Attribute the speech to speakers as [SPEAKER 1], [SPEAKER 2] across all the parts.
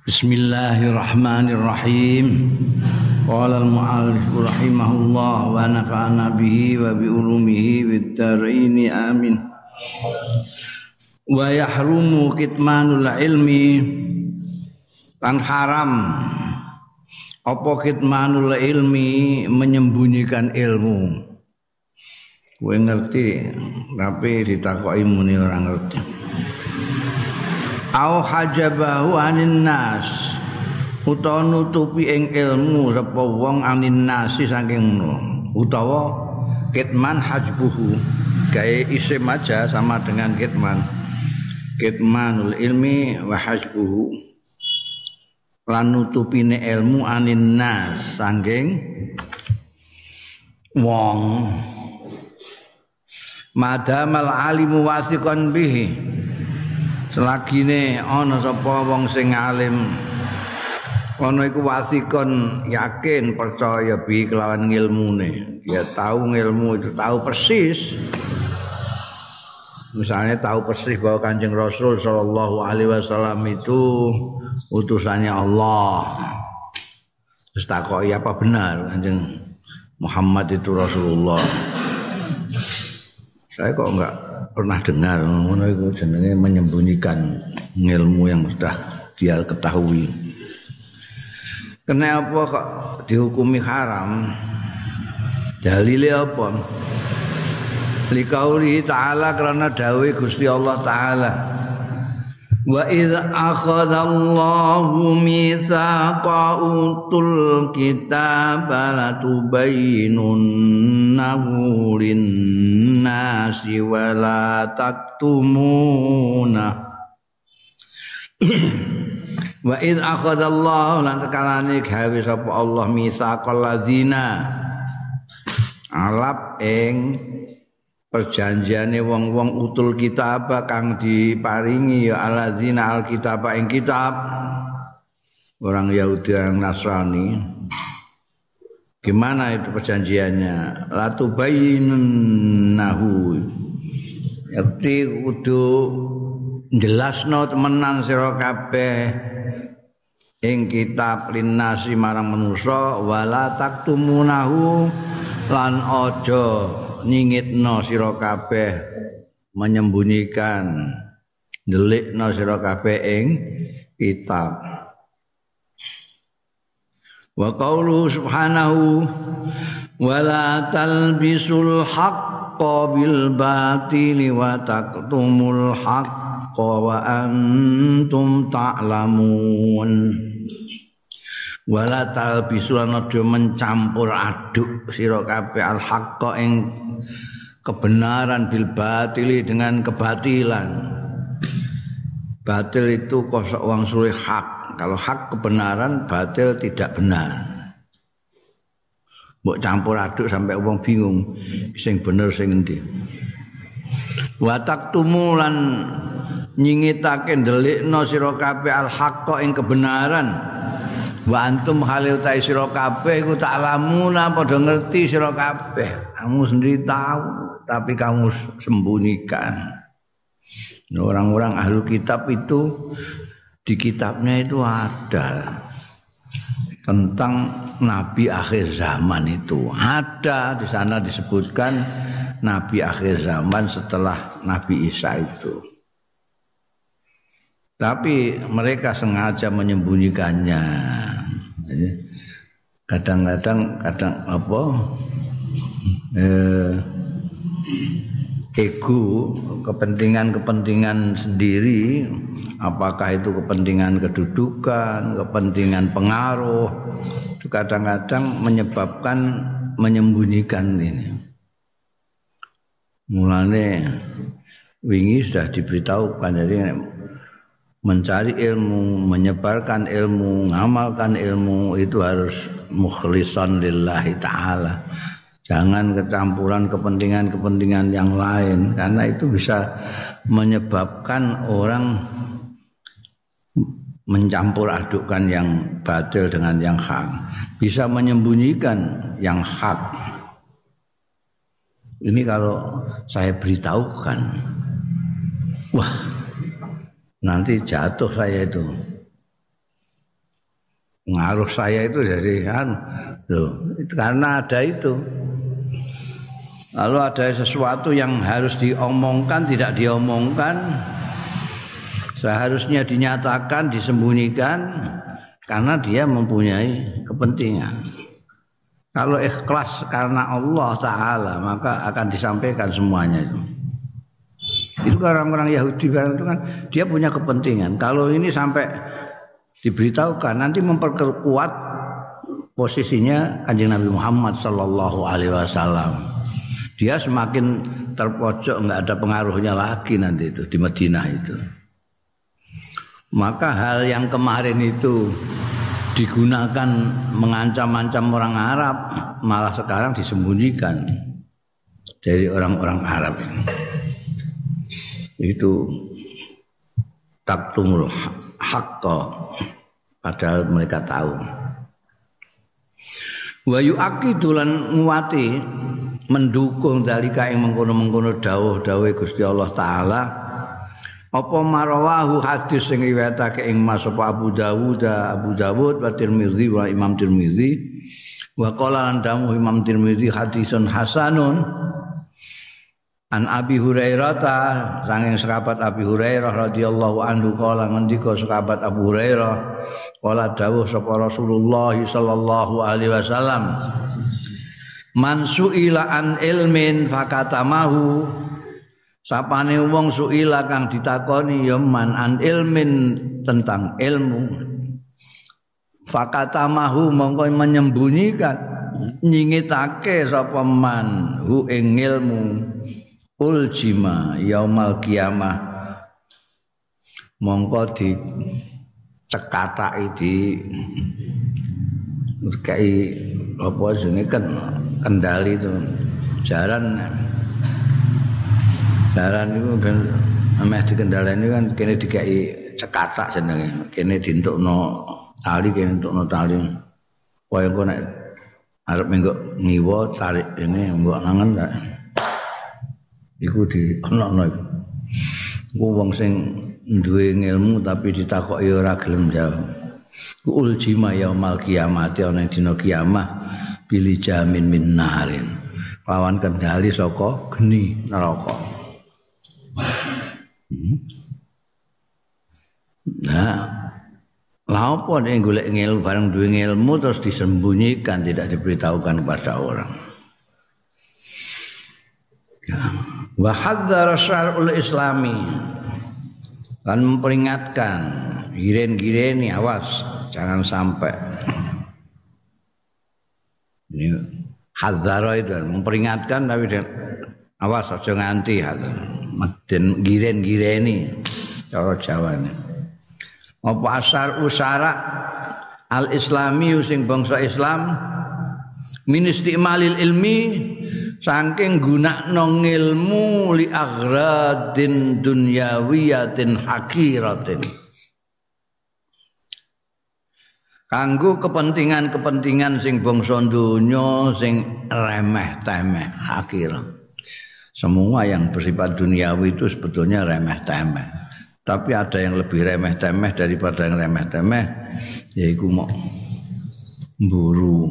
[SPEAKER 1] Bismillahirrahmanirrahim. Qala al-mu'allif rahimahullah wa nafa'ana bihi wa bi ulumihi fid dharain amin. Wa yahrumu kitmanul ilmi, tan haram apa kitmanul ilmi, menyembunyikan ilmu. Kowe ngerti tapi ditakoki muni ora ngerti. Au hajabahu anin nas, utawa nutupi ing ilmu sapa wong anin nasi saking ngono, utawa kitman hajbuhu gawe isim aja sama dengan kitmanul ilmi wa hajbuhu, lan nutupine ilmu anin nas saking wong. Madamal alimu wasiqan bihi, selagine ana sapa wong sing alim ana iku wasikon, yakin percaya bi kelawan ngilmune, dia tahu ngilmu itu, tahu persis. Misalnya tahu persis bahwa Kanjeng Rasul sallallahu alaihi wasallam itu utusannya Allah. Terus takoki apa benar Kanjeng Muhammad itu Rasulullah. Saya kok enggak pernah dengar ngono iku jenenge menyembunyikan ilmu yang sudah dia ketahui. Kenapa kok dihukumi haram? Dalile apa? Liqauli ta'ala, karena dawuh Gusti Allah taala. Wa idz akhadallahu mitsaqa utul kitaba latubayyinunnahu lin-nasi wa la taktumuna. Wa idz akhadallahu, lan tekalane gawe sapa Allah mitsaqal ladzina, alap ing perjanjiane wong-wong utul kitab kang diparingi ya alladzina alkitab ing kitab, orang Yahudi orang Nasrani. Gimana itu perjanjiannya? Latubayyinunnahu, yakti kudu jelasno temenan sira kabeh ing kitab linnasi marang manusa, wala taktumunahu, lan aja nyingitno sira kabeh, menyembunyikan ndelikno sira kabeh ing kitab. Wa qauluhu subhanahu wala talbisul haqqo bil batili wa taktumul haqqo wa antum ta'lamun. Wala talbisul, aja mencampur aduk sira kabeh al haqqo ing kebenaran bil batili, dengan kebatilan. Batil itu kosok wong suwe hak. Kalau hak kebenaran, batil tidak benar. Mbok campur aduk sampai wong bingung sing bener sing endi. Wa taktumulan, nyingitake ndelikno sira kabeh al haqqo ing kebenaran. Wa antum halil ta sira kabeh iku ta'lamuna, padha ngerti sira kabeh. Kamu sendiri tahu tapi kamu sembunyikan. Orang-orang ahlu kitab itu di kitabnya itu ada tentang nabi akhir zaman, itu ada di sana disebutkan nabi akhir zaman setelah Nabi Isa itu. Tapi mereka sengaja menyembunyikannya. Kadang-kadang ego, kepentingan sendiri, apakah itu kepentingan kedudukan, kepentingan pengaruh, itu kadang-kadang menyebabkan menyembunyikan ini. Mulane wingi sudah diberitahukan, jadi mencari ilmu, menyebarkan ilmu, ngamalkan ilmu itu harus mukhlishan lillahi ta'ala. Jangan kecampuran kepentingan-kepentingan yang lain, karena itu bisa menyebabkan orang mencampur adukkan yang batil dengan yang hak, bisa menyembunyikan yang hak. Ini kalau saya beritahukan, wah, nanti jatuh saya itu. Pengaruh saya itu dari itu karena ada itu. Lalu ada sesuatu yang harus diomongkan tidak diomongkan, seharusnya dinyatakan disembunyikan karena dia mempunyai kepentingan. Kalau ikhlas karena Allah Ta'ala maka akan disampaikan semuanya itu. Itu orang-orang Yahudi itu kan dia punya kepentingan. Kalau ini sampai diberitahukan nanti memperkuat posisinya Kanjeng Nabi Muhammad sallallahu alaihi wasallam. Dia semakin terpojok, enggak ada pengaruhnya lagi nanti itu di Madinah itu. Maka hal yang kemarin itu digunakan mengancam-ancam orang Arab malah sekarang disembunyikan dari orang-orang Arab ini. Itu taktumul haqqa padahal mereka tahu. Wa yu'aqidu lan nguwati mendukung dalika ing mengkono-mengkono dawuh-dawuhe Gusti Allah Taala apa marawahu hadis sing riwayatake ing Mas Abu Dawud wa Tirmizi wa Imam Tirmizi wa qala lan dawu Imam Tirmizi hadisun hasanun an Abi Hurairah saking sahabat Abi Hurairah radhiyallahu anhu kala ngendika sahabat Abu Hurairah kala dawuh sapa Rasulullah sallallahu alaihi wasallam man suila an ilmin fakatamahu sapane wong suila kang ditakoni ya man an ilmin tentang ilmu fakatamahu mongko menyembunyikan nyingitake sapa man hu ing ilmu uljima yaumal kiamah mongko di cekataki di kai apa jenenge kan kendali itu jaran itu ben ameh dikendhaleni kan kene dikai cekatak jenenge kene dientukno tali kene entukno tali kaya engko nek arep mengko ngiwa tarik ini mbok nangen ta iku di ono iku wong sing duwe ilmu tapi ditakoki ora gelem jawab uljima yaumal kiamati ana dina kiamah pilih jamin min narin lawan kendali saka geni neraka. Nah, lha apa nek golek ilmu bareng duwe ilmu terus disembunyikan tidak diberitahukan kepada orang. Wa hadzara syar'ul islami dan memperingatkan giren-gireni awas jangan sampai ini hadzara itu memperingatkan tapi awas aja nganti den giren-gireni cara Jawane apa asar usara al islami sing bangsa Islam min istimalil ilmi saking gunakno ilmu li aghradin dunyawiyatin hakiratin kanggo kepentingan-kepentingan sing bangsa donya sing remeh-temeh hakir. Semua yang bersifat duniawi itu sebetulnya remeh-temeh. Tapi ada yang lebih remeh-temeh daripada yang remeh-temeh yaitu mau mburu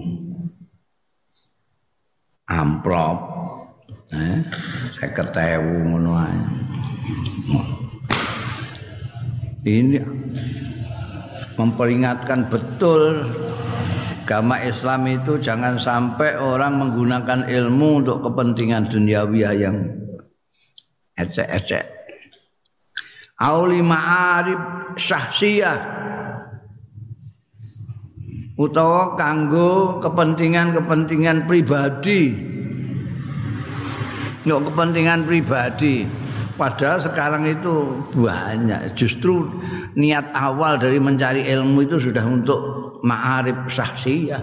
[SPEAKER 1] amplop 50.000 ngono ae. Ini memperingatkan betul agama Islam itu jangan sampai orang menggunakan ilmu untuk kepentingan duniawiah yang ecek-ecek. Auli ma'arib syahsiyah utawa kanggo kepentingan-kepentingan pribadi. Untuk kepentingan pribadi. Padahal sekarang itu banyak. Justru niat awal dari mencari ilmu itu sudah untuk ma'arif syahsiyah.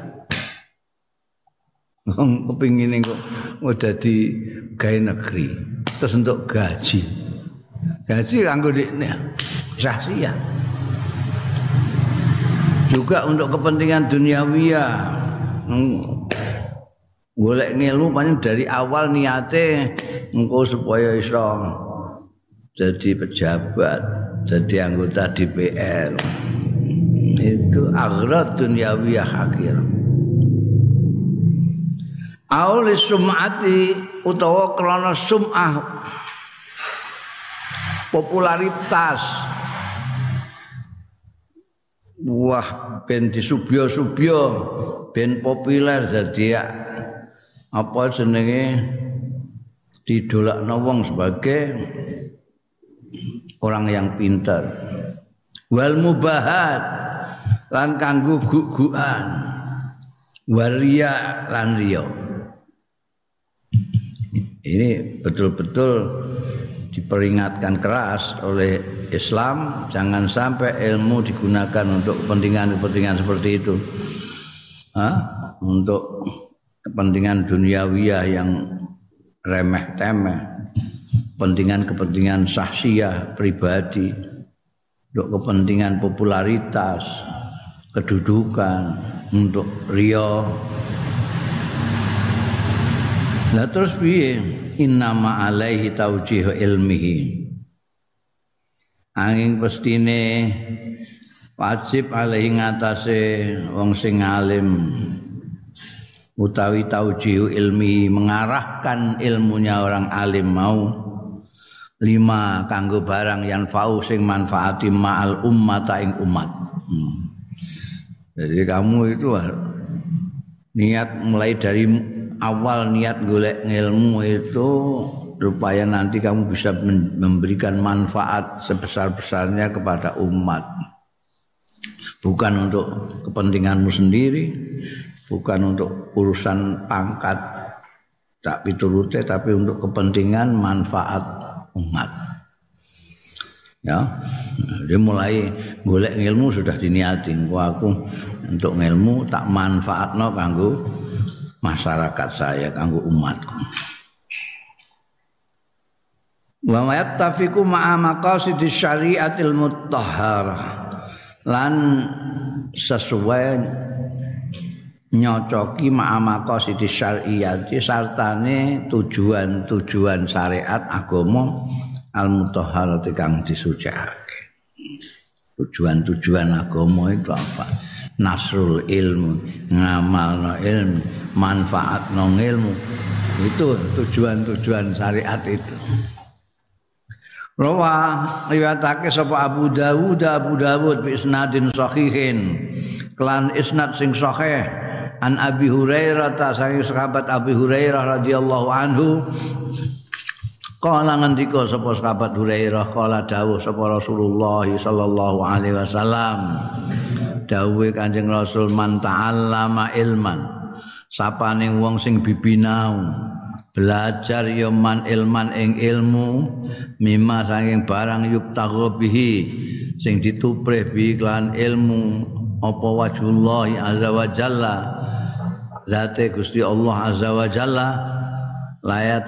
[SPEAKER 1] Kepingin kok udah di gawe negeri. Terus untuk gaji. Gaji kanggo dekne syahsiyah. Juga untuk kepentingan duniawiyah. Golek ilmu paling dari awal niate engko supaya iso jadi pejabat, jadi anggota DPR. Itu aghrad dunyawiyah hakir. Auli sum'ati utawa krana sum'ah popularitas. Wah, ben disubya-subya, ben populer dadi apa jenenge didolakno wong sebagai orang yang pintar. Wal mubahat lan kanggo guk-gukan. Waria lan riya. Ini betul-betul diperingatkan keras oleh Islam, jangan sampai ilmu digunakan untuk kepentingan-kepentingan seperti itu. Untuk kepentingan duniawiyah yang remeh-temeh, kepentingan-kepentingan syahsiyah pribadi, untuk kepentingan popularitas, kedudukan, untuk riya. Lah terus piye? Innama alaihi taujihu ilmihi. Angin pestine wajib alaihi ngatasé wong sing alim utawi taujihu ilmi, mengarahkan ilmunya orang alim mau lima kanggo barang yang fau sing manfaati ma'al ummata ing umat. Jadi kamu itu niat mulai dari awal niat golek ilmu itu supaya nanti kamu bisa memberikan manfaat sebesar-besarnya kepada umat. Bukan untuk kepentinganmu sendiri, bukan untuk urusan pangkat tak piturute, tapi untuk kepentingan manfaat umat. Ya, dia mulai golek ilmu sudah diniati. Aku untuk ilmu tak manfaatno kanggo masyarakat saya, kanggo umatku. Wa yattafiqu ma'a maqasidis syariatil mutahharah, lan sesuai nyocoki ma'a maqasidis syariati sartane tujuan-tujuan syariat agama al mutahharah kang disucikake. Tujuan-tujuan agama itu apa? Nasrul ilmu, ngamalno ilmu, manfaatno ilmu. Itu tujuan-tujuan syariat itu. Rawa riwayatake sapa Abu Dawud bi isnadin sahihin. Kelan isnad sing sahih an Abi Hurairah ta saking sahabat Abi Hurairah radhiyallahu anhu. Kala ngendika sapa sahabat Hurairah, kala dawuh sapa Rasulullah sallallahu alaihi wasallam. Dawuhe Kanjeng Rasul, man ta'allama ilman, sapane wong sing bibinau belajar ya man ilman ing ilmu, mimma saking barang yubtagha bihi sing dituprih bi lan ilmu apa wajhullah azza wa jalla, zate Gusti Allah azza wa jalla, la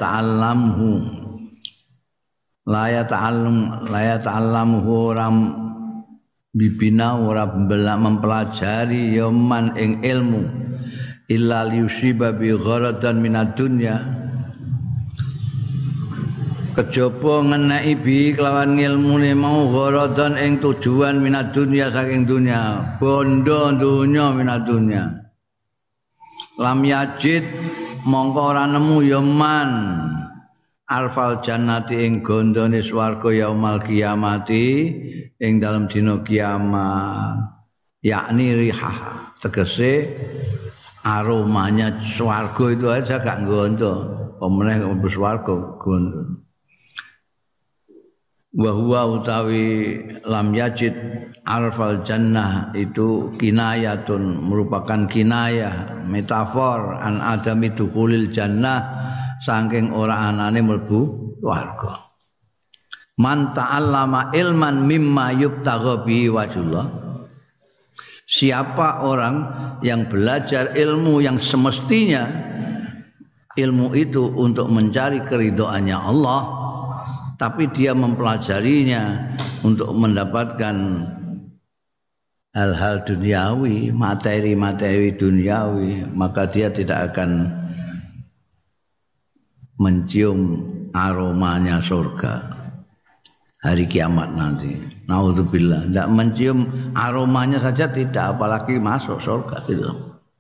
[SPEAKER 1] yata'allamuhu ram bibina ora mempelajari ya man ing ilmu illa liusiba bi gharadan minad dunya, kejaba ngeneki bi kelawan ngilmune mau gharadan ing tujuan minad dunya saking dunya, bondo dunya minad dunya. Lam yajid mongko ora nemu ya man alfal jannati ing gondone swarga yaumal kiamati ing dalam dina kiamat, yakni rihah, tegese aromanya swarga itu aja gak gondo, pemeneh mlebu swarga gondo. Wa huwa utawi lam yajid alfal jannah itu kinayatun, merupakan kinayah, metafor an adami dukhulil jannah, saking ora anane mlebu swarga. Man ta'allama ilman mimma yubtagha bihi wajhullah, siapa orang yang belajar ilmu yang semestinya ilmu itu untuk mencari keridhaannya Allah, tapi dia mempelajarinya untuk mendapatkan hal-hal duniawi, materi-materi duniawi, maka dia tidak akan mencium aromanya surga. hari kiamat nanti. Naudzubillah, tidak mencium aromanya saja tidak, apalagi masuk surga gitu.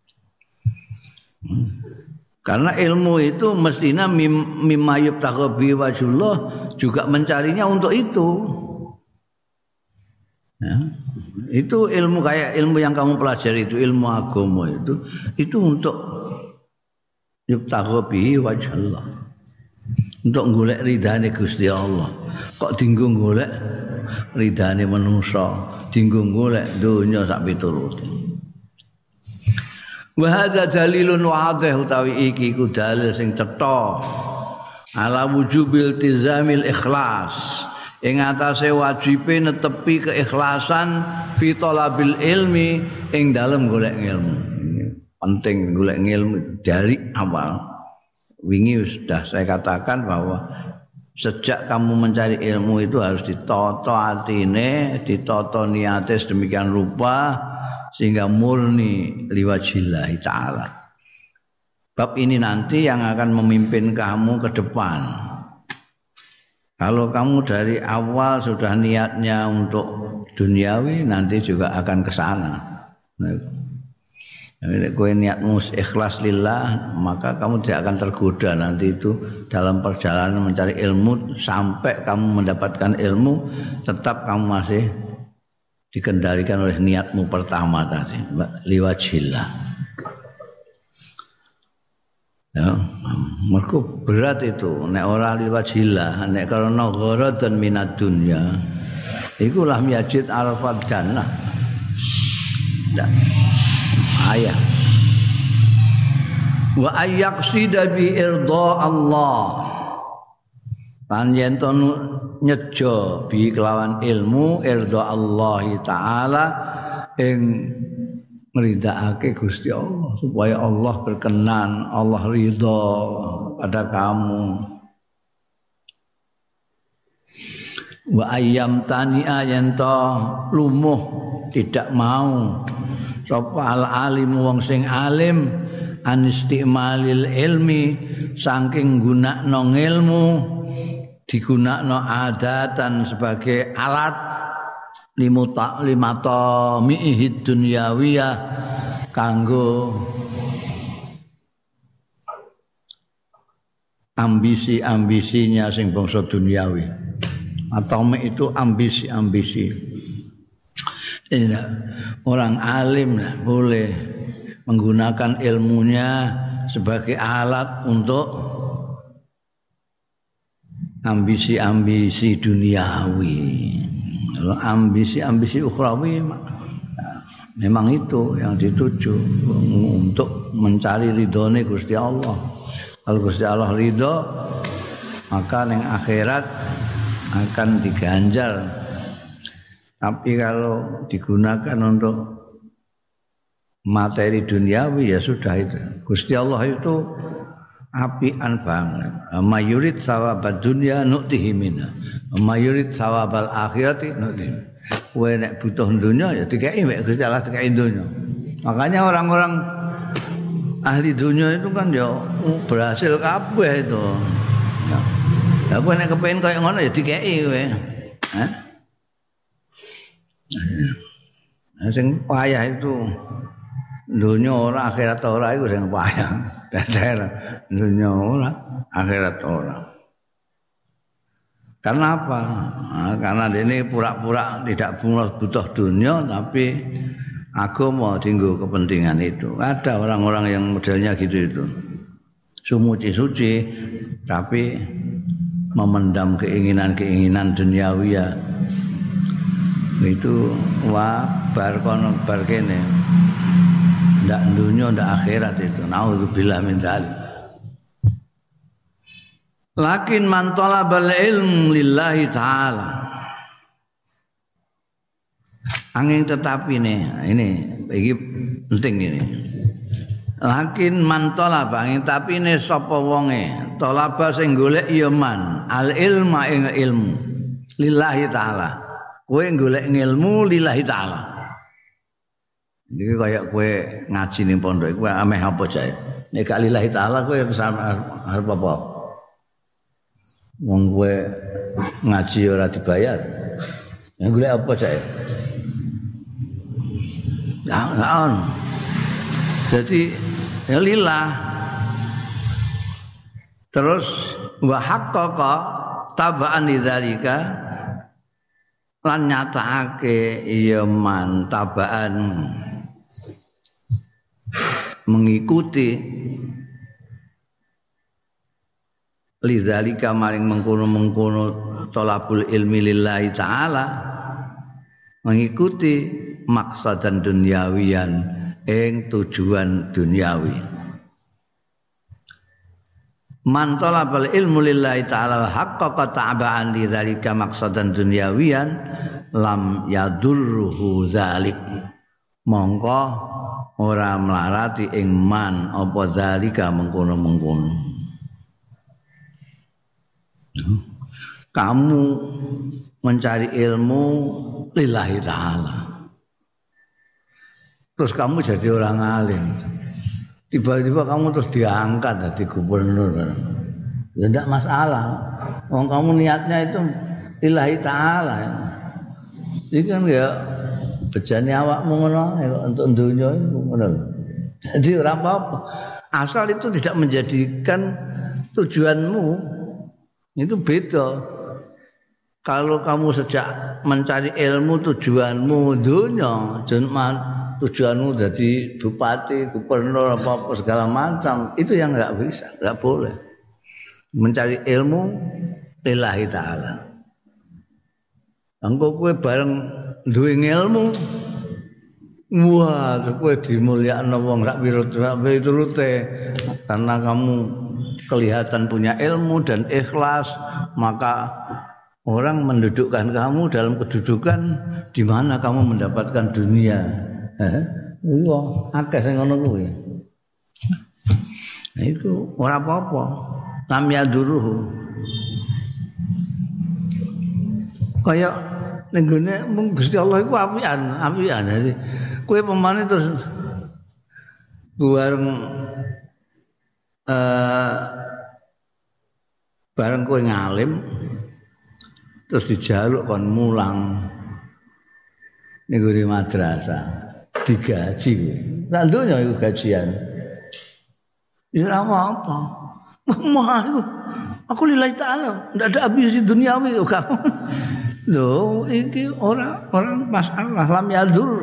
[SPEAKER 1] Karena ilmu itu mestinya mimma yubtagha bi wajhullah, juga mencarinya untuk itu. Ya. Itu ilmu kayak ilmu yang kamu pelajari itu, ilmu agama itu untuk yubtagha bi wajhullah. Untuk golek ridane Gusti Allah. Kok dinggo golek ridane manusa, dinggo golek donya sak piturute. Wa hadza dalilun wadih, utawi iki ku dalil sing cetha ala wujubil tizamil ikhlas, ing atase wajibe netepi keikhlasan fi talabil ilmi, ing dalem golek ilmu. Penting golek ilmu dari awal. Wingi sudah saya katakan bahwa sejak kamu mencari ilmu itu harus ditata atine, ditata niate sedemikian rupa sehingga murni liwajillah ta'ala. Bab ini nanti yang akan memimpin kamu ke depan. Kalau kamu dari awal sudah niatnya untuk duniawi, nanti juga akan ke sana. Kalau kowe niatmu ikhlas lillah, maka kamu tidak akan tergoda nanti itu dalam perjalanan mencari ilmu. Sampai kamu mendapatkan ilmu, tetap kamu masih dikendalikan oleh niatmu pertama tadi, liwajillah. Ya, mergo berat itu nek ora liwajillah, nek karena gharadan minad dunya, iku lam yajid arfad jannah. Ayah wa ayyaqsida bi irda Allah, panjen to nyejo bi kelawan ilmu irda Allah taala, ing ngridakake Gusti Allah, supaya Allah berkenan, Allah ridha pada kamu. Wa ayyam tani'a, yen to lumuh tidak mau sapa al alim wong sing alim an istimalil ilmi, saking gunakno ilmu, digunakno adatan sebagai alat limata mi'ihid dunyawiyah, kanggo ambisi-ambisinya sing bangsa duniawi. Atau itu ambisi-ambisi. Orang alim boleh menggunakan ilmunya sebagai alat untuk ambisi-ambisi duniawi. Kalau ambisi-ambisi ukhrawi memang itu yang dituju, untuk mencari ridhone Gusti Allah. Kalau Gusti Allah ridho, maka ning akhirat akan diganjar. Tapi kalau digunakan untuk materi duniawi, ya sudah itu. Gusti Allah itu apian banget. Mayurid sawabad dunya nu'tihi minha, mayurid sawabal akhirati nu'tihi. Kowe nek butuh dunya ya dikeki mek Gusti Allah, dikeki dunya. Makanya orang-orang ahli dunya itu kan ya berhasil kabeh itu. Ya kowe nek kepengin kaya ngono ya dikeki kowe. Hah? Sing payah itu dunya ora akhirat ora, iku sing payah. Dadah dunya ora akhirat ora. Karena apa? Nah, karena ini pura-pura tidak butuh dunia, tapi agama tinggal kepentingan itu. Ada orang-orang yang modelnya gitu itu, suci-suci tapi memendam keinginan-keinginan duniawi ya. Itu bar kono bar kene, ndak dunya ndak akhirat itu. Nauzubillah min dzalik. Lakin man talabal ilm lillahi ta'ala, angin tetapi ini penting ini. Lakin man talaba, angin tapi ini sapa wonge talaba sing golek ya man al ilma ing ilmu lillahi ta'ala. Kowe golek ilmu lillahi ta'ala. Iki kaya kowe ngaji ning pondok kowe ameh apa jae. Nek gak lillahi ta'ala kowe arep apa? Wong kowe ngaji ora dibayar. Ya golek apa sae? Nah, jadi ya lillah. Terus wa haqqaqa tabaan lidzalika lan nyatakake ya man tabaan mengikuti lidzalika maring mengkono-mengkono thalabul ilmi lillahi taala mengikuti maksadan duniawian ing tujuan duniawi. Man talabal ilmu lillahi ta'ala haqqaqa ta'ba'an lidzalika maqsadan dunyawiyan lam yadurruhu dzalik. Mongko ora melarati ing man apa dzalika mengkono-mengkono. Kamu mencari ilmu lillahi ta'ala. Terus kamu jadi orang alim. Tiba-tiba kamu terus diangkat jadi gubernur. Ya tidak masalah. Wong kamu niatnya itu lillahi ta'ala. Jadi kan ya bejane awakmu ngono untuk dunia itu ngono. Jadi ora apa-apa. Asal itu tidak menjadikan tujuanmu. Itu beda. Kalau kamu sejak mencari ilmu tujuanmu dunia, tujuanmu jadi bupati, gubernur apa-apa segala macam, itu yang enggak bisa, enggak boleh. Mencari ilmu lillahi ta'ala. Engko kowe bareng duwe ilmu, wah, kowe dimulyakno wong sak pirute karena kamu kelihatan punya ilmu dan ikhlas, maka orang mendudukkan kamu dalam kedudukan di mana kamu mendapatkan dunia. Iya, akeh sing ngono kuwi. Nah itu ora apa-apa. Lam yaduruhu. Kaya ning gone mung Gusti Allah iku apian. Jadi kowe pemane terus bareng kowe ngalim terus dijaluk kon mulang ning gone madrasah. Digaji kowe. Lah donya iku gajian. Ya ora apa-apa. Mah aku lillahi ta'ala, ndak ada habis di duniawi kok kamu. Loh, iki orang masalah lam yadur.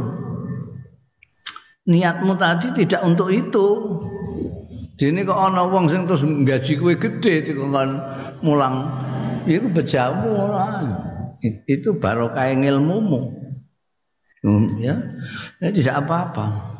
[SPEAKER 1] Niatmu tadi tidak untuk itu. Dene kok ana wong sing terus gaji kowe gedhe dikon mulang. Ya iku bejamu ngono. Itu barokah ilmumu. Ya tidak apa-apa.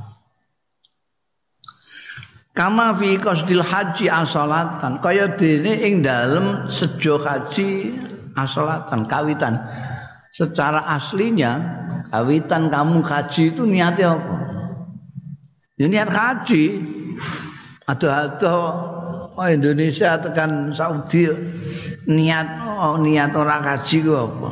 [SPEAKER 1] Kama fi qasdil haji asalatan kaya dene ing dalem sejo haji asalatan kawitan. Secara aslinya kawitan kamu haji itu niatnya apa? Ya niat haji. Ada Indonesia tekan Saudi niat orang haji ku apa?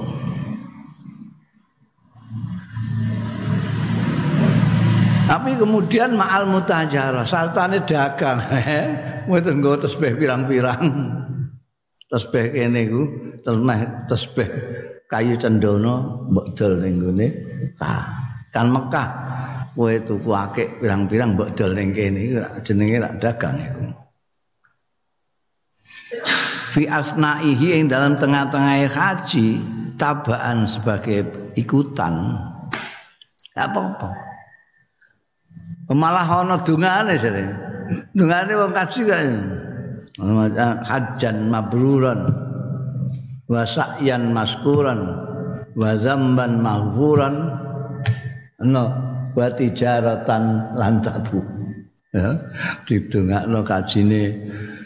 [SPEAKER 1] Tapi kemudian ma'al mutajarah, sartane dagang. Kowe nggo tasbih pirang-pirang. Tasbih kene iku, tasbih kayu cendana mbok dol ning gone kan Mekah. Kowe tuku akeh pirang-pirang mbok dol ning kene iku jenenge rak dagang iku. Fi asna'ihi ing dalam tengah-tengah haji tabaan sebagai ikutan. Enggak apa-apa. Malah ana dungane sire. Dungane wong kaji kae. Hajjan mabruran wa sa'yan maskuran wa dzamban maghfuran wa tijaratan lan tabu. Ya, didongakno kajine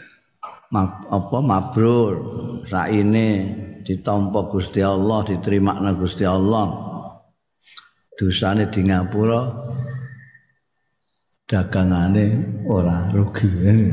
[SPEAKER 1] mabrur, saine ditampa Gusti Allah, diterima Gusti Allah. Dosane di ngapura, dagangane ora rugi.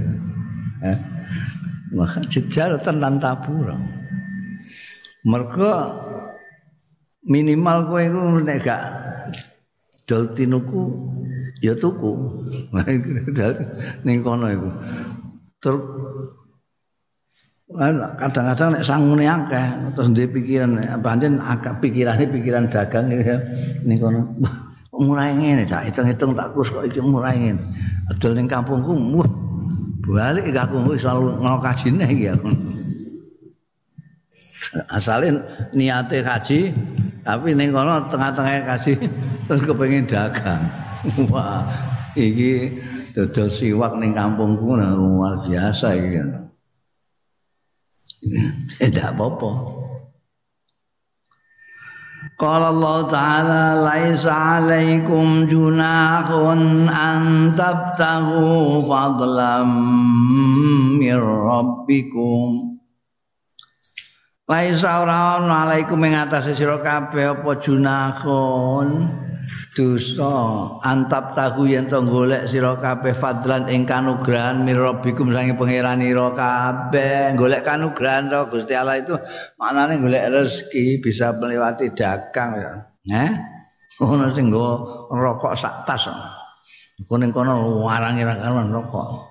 [SPEAKER 1] Maka jejaratan lan tabura. Mergo minimal kowe iku nek gak dol tinuku ya tuku. Ning kono iku. Terus Kadang-kadang nek sangune akeh terus ndek pikiran pancen pikiran dagang ning kono murah ngene tak hitung-hitung tak kus kok iki murah ngene adol ning kampungku wah balik kampungku selalu ngono kajine iki aku asale niate kaji tapi ning kono tengah-tengah kaji terus kepengin dagang wah iki dodol siwak ning kampungku luar biasa iki kan. Tidak apa-apa. Qala Allah Ta'ala laisa 'alaikum junahun an tabtaghu fadlan mir rabbikum. Laisa ora ana 'alaikum ing atase sira kabeh apa junahun dosa antap tahu yen to golek sira kabeh fadlan ing kanugrahan mirabbikum sange pangeran ira kabeh golek kanugrahan to Gusti Allah itu maknane golek rezeki bisa melewati dagang ya ono sing nggo rokok sak tas ning kono warange ra karuan rokok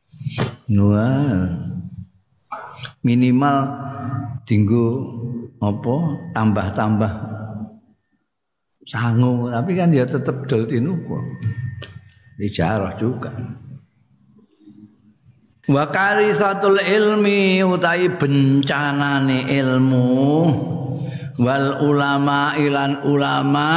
[SPEAKER 1] minimal dinggo apa tambah-tambah sangu tapi kan dia tetap dol tinuku dijarah juga wa karisatul ilmi utai bencanane ilmu wal ulama ilan ulama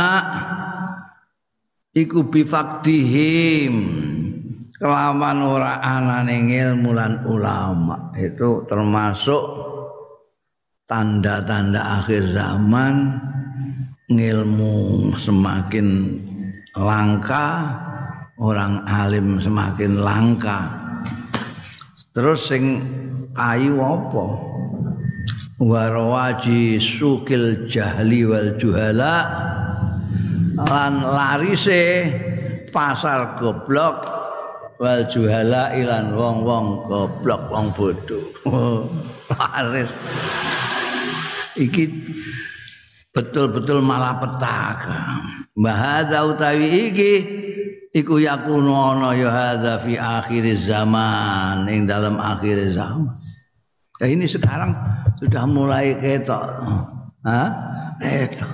[SPEAKER 1] iku bifaktihim kelawan ora anane ilmu lan ulama itu termasuk tanda-tanda akhir zaman ilmu semakin langka, orang alim semakin langka. Terus sing ayu apa? Warawaji sukil jahli wal juhala lan larise pasar goblok wal juhala ilan wong-wong goblok wong bodoh. Laris. Iki betul-betul malapetaka. Bahadza utawi iki iku yakunu ana ya hadza fi akhir zaman ing dalam akhir zaman. Ini sekarang sudah mulai ketok. Ketok.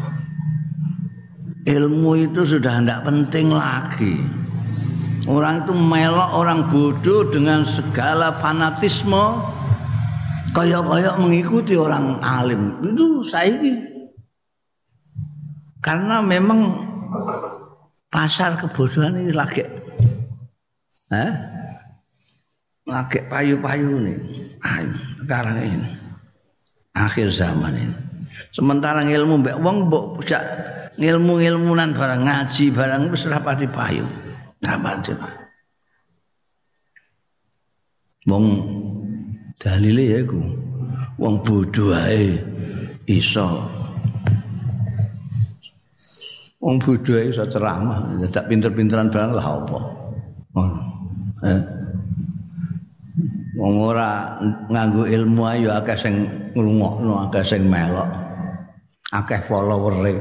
[SPEAKER 1] Ilmu itu sudah tidak penting lagi. Orang itu melok orang bodoh dengan segala fanatisme kayak mengikuti orang alim. Itu saiki karena memang pasar kebodohan ini lagi payu-payu nih sekarang ini akhir zaman ini sementara ilmu mbek wong mbok pujak ngilmu-ngilmunan barang ngaji barang wis ora pati payu rapati wong dalile ya iku wong bodoh ae iso wong bodho iso ceramah, dadak pinter-pinteran barang lah apa. Wong ora nganggo ilmu ayo akeh sing ngrungokno, akeh sing melok. Akeh follower-e.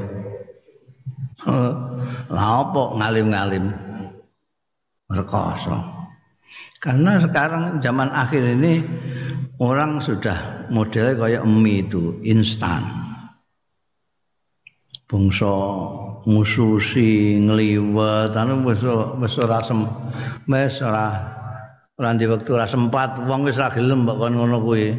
[SPEAKER 1] Lah apa ngalim-ngalim rekoso. Karena sekarang zaman akhir ini orang sudah modelnya kayak mie itu instan. Bangsa ngususi ngliwet anu wis ora di wektu ora sempat wong wis ra gelem mbok kon ngono kuwi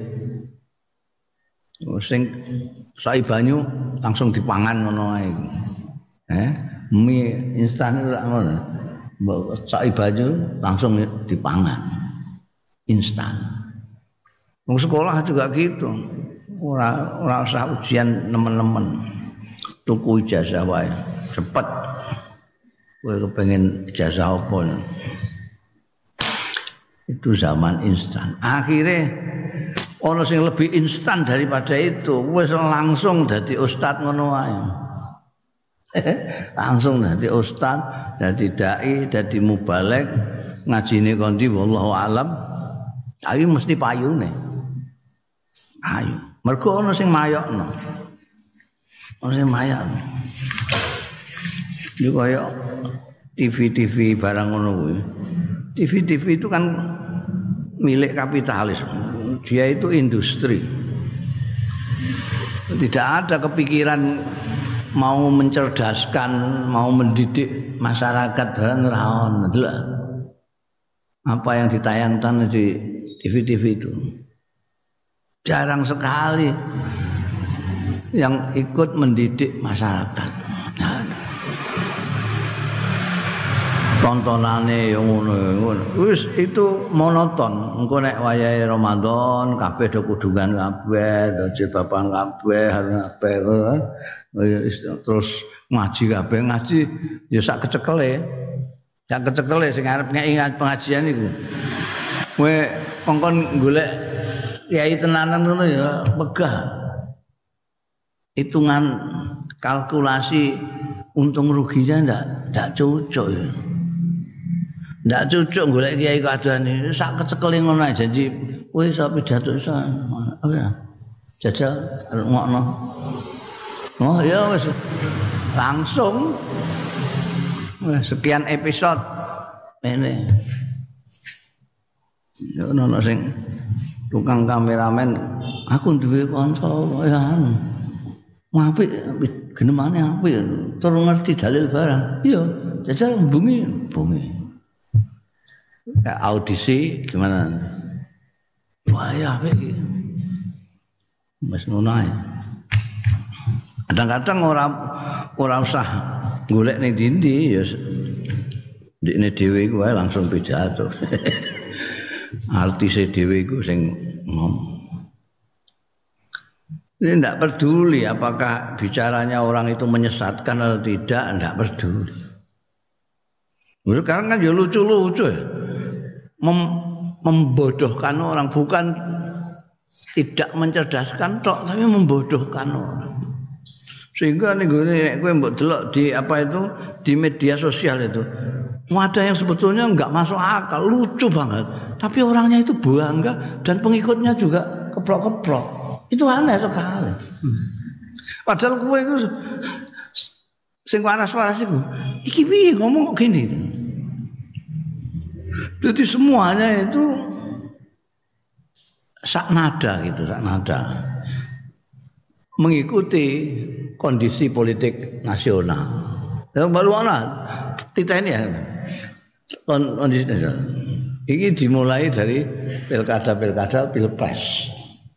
[SPEAKER 1] sing sai banyu langsung dipangan ngono ae mie instan ora ngono mbok sai banyu langsung dipangan instan wong sekolah juga gitu ora usah ujian nemen-nemen tuku ijazah wae cepet kowe kepengin ijazah apa itu zaman instan akhirnya ono sing lebih instan daripada itu wis langsung dadi ustad ngono wae langsung dadi ustad dadi dai dadi mubalek ngajine kondi wallahu alam tapi mesti payune ayo mergo ono sing mayokno ono sing mayokno iki kaya TV barang ngono kuwi. TV itu kan milik kapitalis. Dia itu industri. Tidak ada kepikiran mau mencerdaskan, mau mendidik masyarakat barang ora ono. Apa yang ditayangkan di TV-TV itu. Jarang sekali yang ikut mendidik masyarakat. Tontonane yang ngono. Wis itu monoton. Engko nek wayahe Ramadan kabeh do kudungan kabeh, do jilbaban kabeh, kabeh. Terus ngaji kabeh, ngaji ya sak kecekele. Sak kecekele sing arep ngeki pengajian iku. Kowe kongkon golek kiai tenanan ngono ya megah. Hitungan kalkulasi untung ruginya ndak cocok ya. Ndak cocok golek kiai kadane sak kecekele ngono ae janji kowe iso pidato iso. Jajal ngokno. Oh ya wis langsung sekian episode ini. Ya ono sing tukang kameramen aku duwe kanca ya anu. Apik genemane apik tur ngerti dalil barang. Iya, jajal bumi. Audisi gimana? Wah ya apik iki. Wis ngono ae. Kadang-kadang ora usah golek ning ndi ya ndekne dhewe iku wae langsung pidato. Artise dhewe iku sing ngomong. Ini tidak peduli apakah bicaranya orang itu menyesatkan atau tidak, tidak peduli. Sekarang kan ya lucu-lucu ya. Membodohkan orang, bukan tidak mencerdaskan tok, tapi membodohkan orang. Sehingga nih gue mbok delok di apa itu di media sosial itu, ada yang sebetulnya nggak masuk akal, lucu banget. Tapi orangnya itu bangga dan pengikutnya juga keprok-keprok. Itu aneh sekali. Padahal gue itu sing waras-waras iku, iki piye ngomong kok gini. Jadi semuanya itu sak nada gitu, sak nada. Mengikuti kondisi politik nasional. Ya baru ana titeni ya. Kondisi nasional. Ini dimulai dari pilkada pilpres.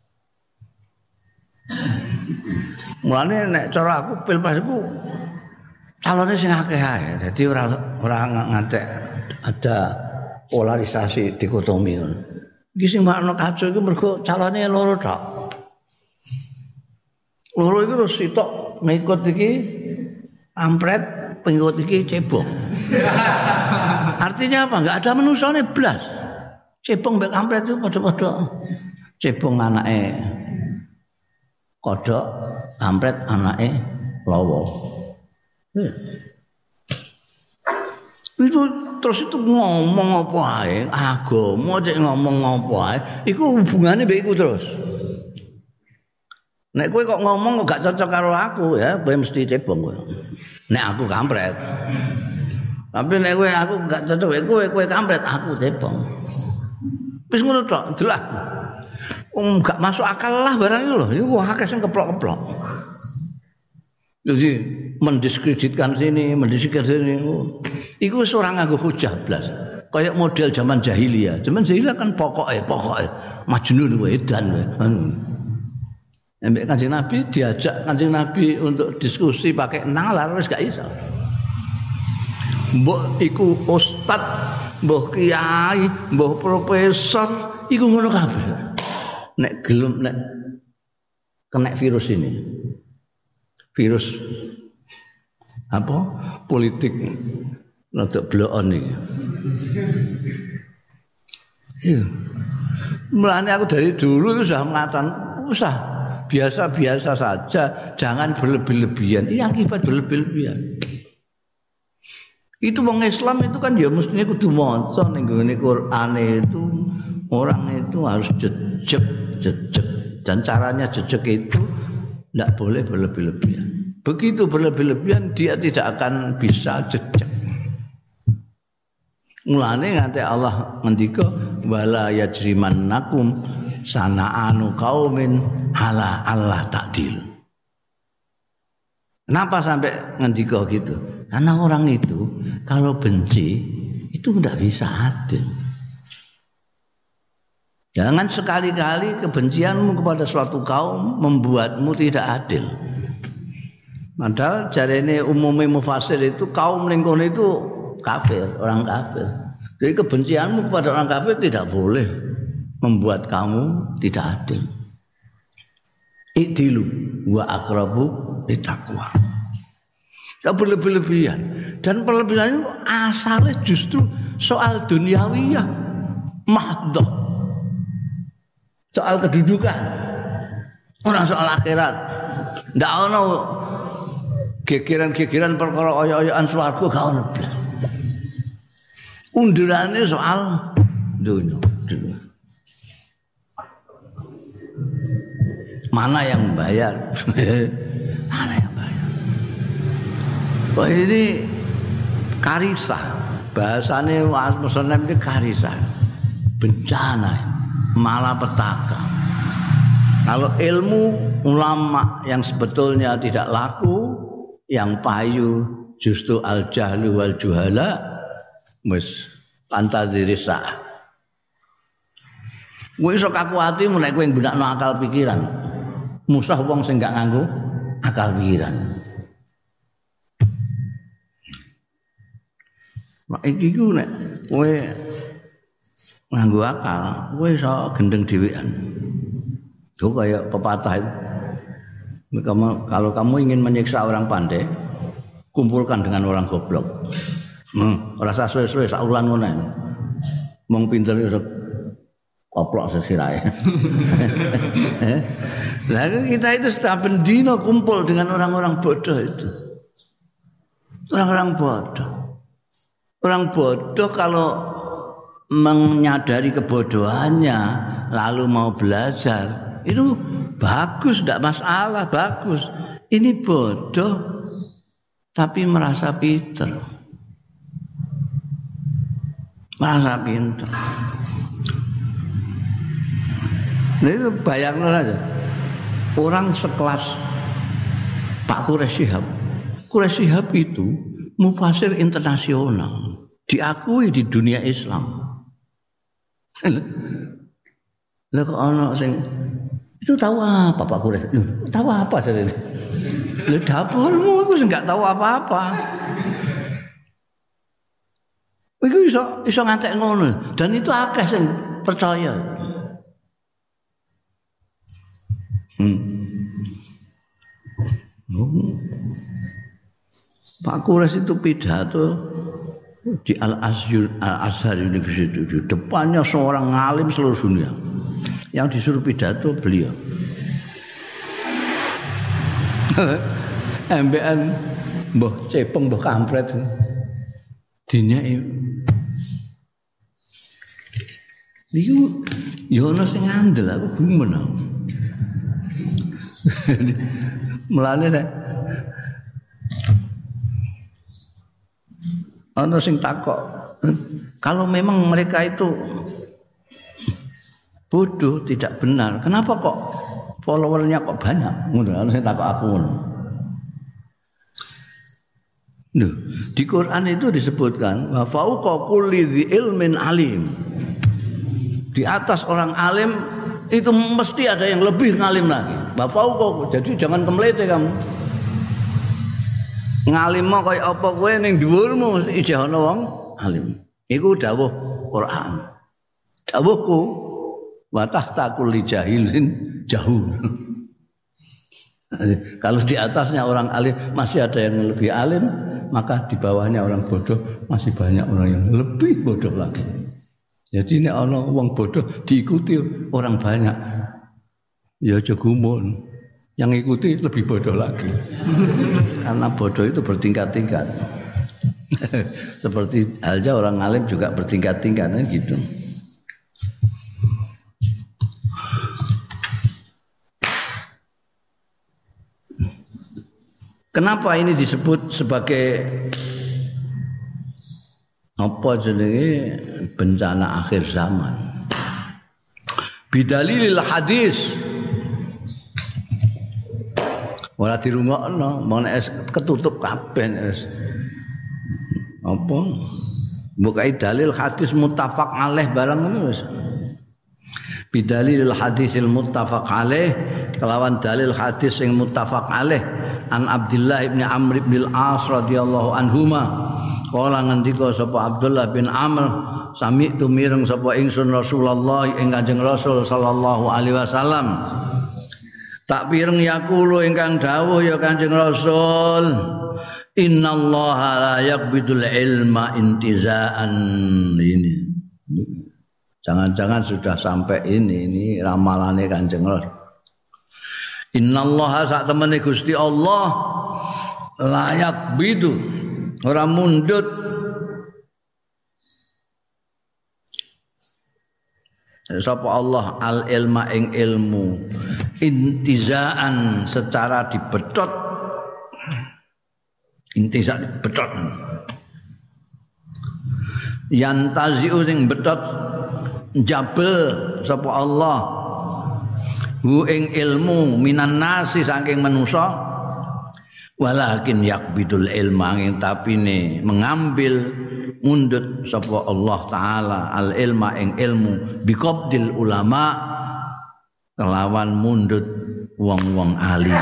[SPEAKER 1] Mulane nek cara aku pilpres iku calone sing akeh ae. Dadi ora ngantek ada polarisasi dikotomi ngono. Iki sing makno kacau iku mergo calone loro tok. Loro iku terus sitok ngikut iki ampret, pengikut iki cebong. Artinya apa? Enggak ada menusane blas. Cebong mbek ampret itu padha-padha. Cebong anake kodok, ampret anake lawa. Itu terus itu ngomong apa ae, agama cek ngomong apa ae, iku hubungane mbek iku terus. Nek kowe kok ngomong kok gak cocok karo aku ya, kowe mesti cebong kowe. Nek aku kampret. Tapi nek kowe aku gak cocok kowe kampret, aku cebong. Wis ngono tok, delah. Gak masuk akal lah barang itu loh. Iku akeh sing keplok-keplok. Jadi mendiskreditkan sini, mendiskreditkan sini. Iku seorang nganggo hujah blas. Kayak model zaman jahiliyah. Zaman jahiliyah kan pokoknya majnun wae edan wae. Ambek Kanjeng Nabi diajak Kanjeng Nabi untuk diskusi pakai nalar wis gak iso. Mbok iku ustad, mbok kiai, mbok profesor, iku ngono kabeh. Nek gelem nek kena virus ini. Virus apa? Politik rada bloon iki. Iya. Mulane aku dari dulu sudah mengatakan usah biasa-biasa saja, jangan berlebih-lebihan. Ini akibat berlebih-lebihan. Itu wong Islam itu kan ya mestinya kudu maca ning nggone Quran itu orang itu harus jejeg dan caranya jejeg itu tidak boleh berlebih-lebihan. Begitu berlebih-lebihan dia tidak akan bisa jejeg. Mulane nganti Allah ngendika wala yajrimannakum sana'anu qaumin ala Allah ta'dil. Kenapa sampai ngendika gitu? Karena orang itu kalau benci itu enggak bisa adil. Jangan sekali-kali kebencianmu kepada suatu kaum membuatmu tidak adil. Padahal jarene umumnya mufasir itu kaum lingkungan itu kafir, orang kafir. Jadi kebencianmu kepada orang kafir tidak boleh membuat kamu tidak adil. I'dilu wa aqrabu littaqwa. Tak berlebih-lebihan. Dan perlebihan itu asalnya justru soal duniawiyah mahdhah. Soal kedudukan. Orang soal akhirat. Ndak ono gegeran-gegeran perkara oyo-oyoan swarga gak ono. Undurane soal dunia. Mana yang bayar? Mana yang bayar? Kok ini karisah. Bahasane Muslim itu karisah. Bencana, malapetaka. Kalau ilmu ulama yang sebetulnya tidak laku, yang payu justru al-jahlu wal juhala, wis pantadhirisa. Kowe iso kakuati nek kowe nggunakno akal pikiran. Musah wong sing gak nganggo akal pikiran. Nek iki ku nek kowe nganggo akal, kowe iso gendeng dhewean. Itu kayak pepatah itu. Kalau kamu ingin menyiksa orang pandai, kumpulkan dengan orang goblok. Rasa suwe-suwe saulan ngono. Wong pinter iso koplok sesirahe. Lah kita itu setiap pendino kumpul dengan orang-orang bodoh itu. Orang-orang bodoh. Orang bodoh kalau menyadari kebodohannya lalu mau belajar, itu bagus, tidak masalah, bagus. Ini bodoh tapi merasa pinter. Merasa pinter. Nah itu bayangkan aja. Orang sekelas Pak Quraish Shihab. Quraish Shihab itu mufasir internasional, diakui di dunia Islam. Lah kok ana sing itu tahu apa Pak Quraish? Tahu apa saja? Lah dapurmu aku enggak tahu apa-apa. Iku iso ngantek ngono dan itu akeh sing percaya. Pak Quraish itu pidato di Al-Azhar University di depannya seorang alim seluruh dunia. Yang disuruh pidato beliau. MBN mbah cepeng mbah kampret. Dinyai. Niku yo ana sing ngandel aku gumen aku. Mulane nek ana sing takok, kalau memang mereka itu bodoh, tidak benar, kenapa kok followernya kok banyak? Ngono ana sing takok aku ngono. Loh, di Quran itu disebutkan wa fauqa kulli dzi ilmin alim. Di atas orang alim itu mesti ada yang lebih ngalim lagi. Wa fauqa, jadi jangan kemlete kamu. Ngalimmo kaya apa kowe ning dhuwurmu mesti ijeh ana wong alim. Iku dawuh Quran. Dawuhku wa tahta kulli jahilin jahul. Kalau di atasnya orang alim masih ada yang lebih alim, maka di bawahnya orang bodoh masih banyak orang yang lebih bodoh lagi. Jadi nek ana wong bodoh diikuti orang banyak, ya aja gumun. Yang ikuti lebih bodoh lagi. Karena bodoh itu bertingkat-tingkat. Seperti halnya orang alim juga bertingkat-tingkat kan gitu. Kenapa ini disebut sebagai apa jenenge bencana akhir zaman. Bidalilil hadis. Ora dirungokno, mon ketutup kabeh wis. Apa? Bukai dalil hadis muttafaq alaih barang ngono wis. Bidalil hadisil muttafaq alaih kelawan dalil hadis sing muttafaq alaih an Abdullah bin Amr bin Al-As radhiyallahu anhuma kala ngendika sapa Abdullah bin Amr sami'tu mireng sapa ingsun Rasulullah ing Kanjeng Rasul sallallahu alaihi wasallam tak pireng yaqulu ingkang dawuh ya Kanjeng Rasul innallaha la yaqbidul ilma intizaan ini. Jangan-jangan sudah sampai ini ramalane Kanjeng Rasul. Innallaha sak temene Gusti Allah layak bidu ora mundut sapa Allah al ilma ing ilmu intizaan secara dibetot intiza dibetot yantazi'u sing betot jabel sapa Allah hu ing ilmu minan nasi saking manusa walakin yakbidul ilma ing tapine mengambil mundut sapa Allah taala al ilma ing ilmu biqabdil ulama kelawan mundut wong-wong alim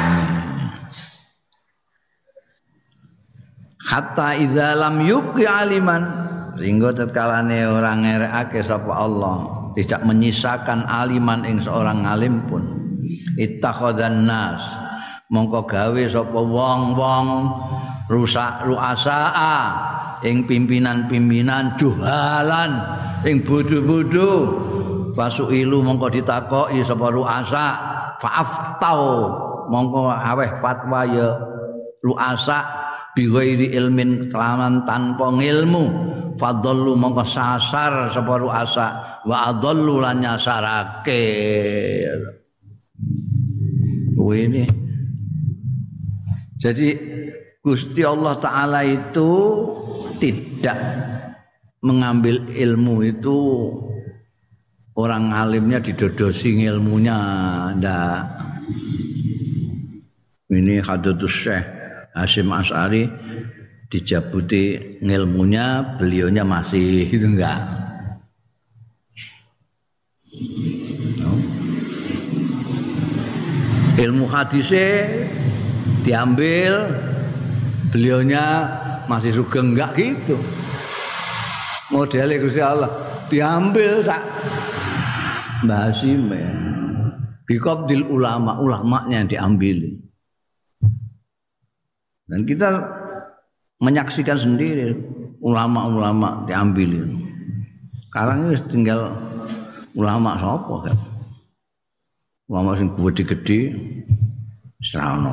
[SPEAKER 1] hatta idza lam yuqi aliman sehingga tatkalane ora ngerekake sapa Allah tidak menyisakan aliman ing seorang alim pun ittakhadzan nas mongko gawe sapa wong-wong rusak ruasaa ing pimpinan-pimpinan juhalan ing bodho-bodho fasuilu mongko ditakoki sapa ruasa faaftau mongko aweh fatwa ya ruasa bi ghairi ilmin kelawan tanpa ilmu fadallu mongko sasar sapa ruasa wa adallu lan nyasarake ini. Jadi Gusti Allah Ta'ala itu tidak mengambil ilmu itu orang alimnya didodosi ilmunya ndak. Ini Hadratus Syekh Hasyim Asy'ari dijabuti ilmunya, beliaunya masih itu enggak. Ilmu hadisnya diambil, beliaunya masih sugeng enggak gitu. Modelnya Gusti Allah diambil sak Mbah Hasyim ya. Biqabdil ulama, ulamanya yang diambil. Dan kita menyaksikan sendiri ulama-ulama diambil. Sekarang ini tinggal ulama sapa kan? Ulama sing gede-gede serano.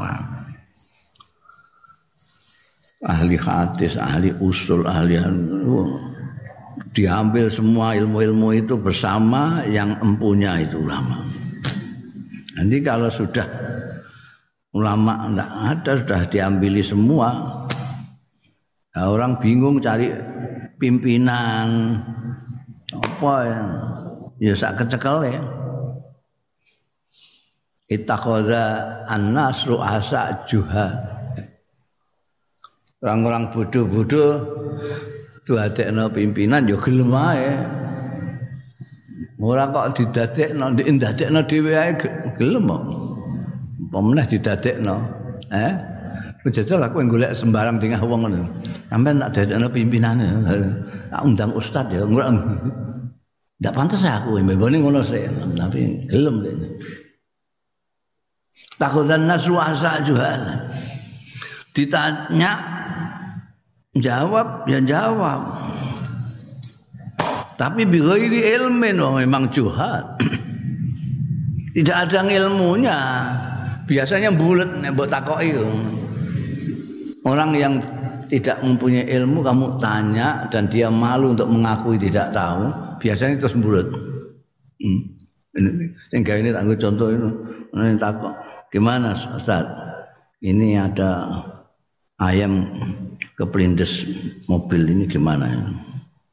[SPEAKER 1] Ahli hadis, ahli usul, ahli diambil semua ilmu-ilmu itu bersama yang empunya itu ulama. Nanti kalau sudah ulama enggak ada sudah diambili semua. Nah, orang bingung cari pimpinan apa ya sak kecekel ya. Ittakhadha an-nas ru'asa juha. Orang-orang bodoh-bodoh dadekno pimpinan ya gelem ae. Ora kok didadekno dhewe ae gelem kok. Apa meneh didadekno? Jajal aku golek sembarang dingah wong ngono. Sampeyan tak dadekno pimpinane. Tak undang ustaz ya. Ndak pantes aku mbene ngono sik, tapi gelem dene. Takhudan nasu asa juhal. Ditanya jawab ya jawab. Tapi bi ghairi ilmin memang juhal. Tidak ada ilmunya. Biasanya bulet nek mbok takoki. Orang yang tidak mempunyai ilmu kamu tanya dan dia malu untuk mengakui tidak tahu, biasanya terus bulet. Sing gawe ini tak contoh ini takok. Gimana Ustaz? Ini ada ayam kepelindes mobil ini gimana?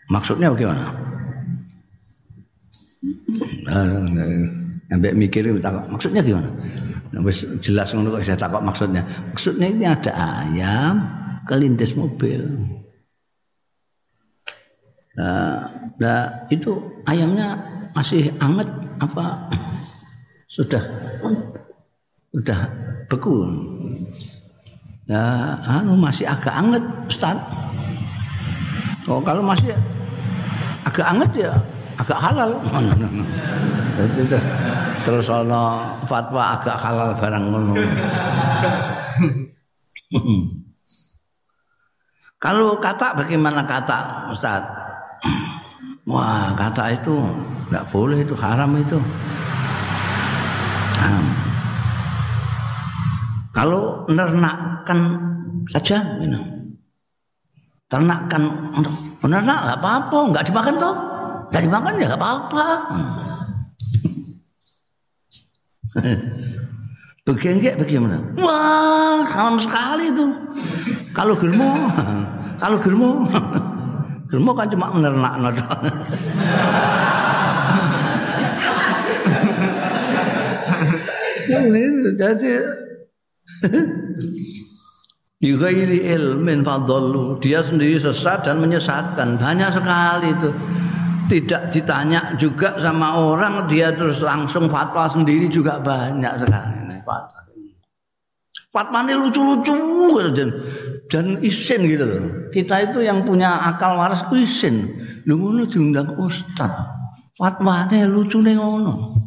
[SPEAKER 1] Maksudnya bagaimana? Sampai mikirin maksudnya gimana? Wis jelas ngono kok saya takok maksudnya. Maksudnya ini ada ayam kelindes mobil. Nah, itu ayamnya masih hangat apa sudah beku? Ya, masih agak hangat, Ustaz. Oh, kalau masih agak hangat ya agak halal. Terus ana fatwa agak halal barang ngono. Kalau kata bagaimana kata, Ustaz? Wah, kata itu enggak boleh, itu haram itu. Kalau menernakan saja, ternakan untuk menernak nggak apa-apa, nggak dimakan toh, nggak dimakan ya nggak apa-apa. Begengge bagaimana? Wah, kalam sekali itu. Kalau germo kan cuma menernak toh. Jadi Bighairi ilmin fadhallu, dia sendiri sesat dan menyesatkan. Banyak sekali itu. Tidak ditanya juga sama orang, dia terus langsung fatwa sendiri juga banyak sekali. Fatwanya lucu-lucu dan isin gitu loh. Kita itu yang punya akal waras ku isin. Lho ngono diundang ustaz. Fatwane lucune ngono.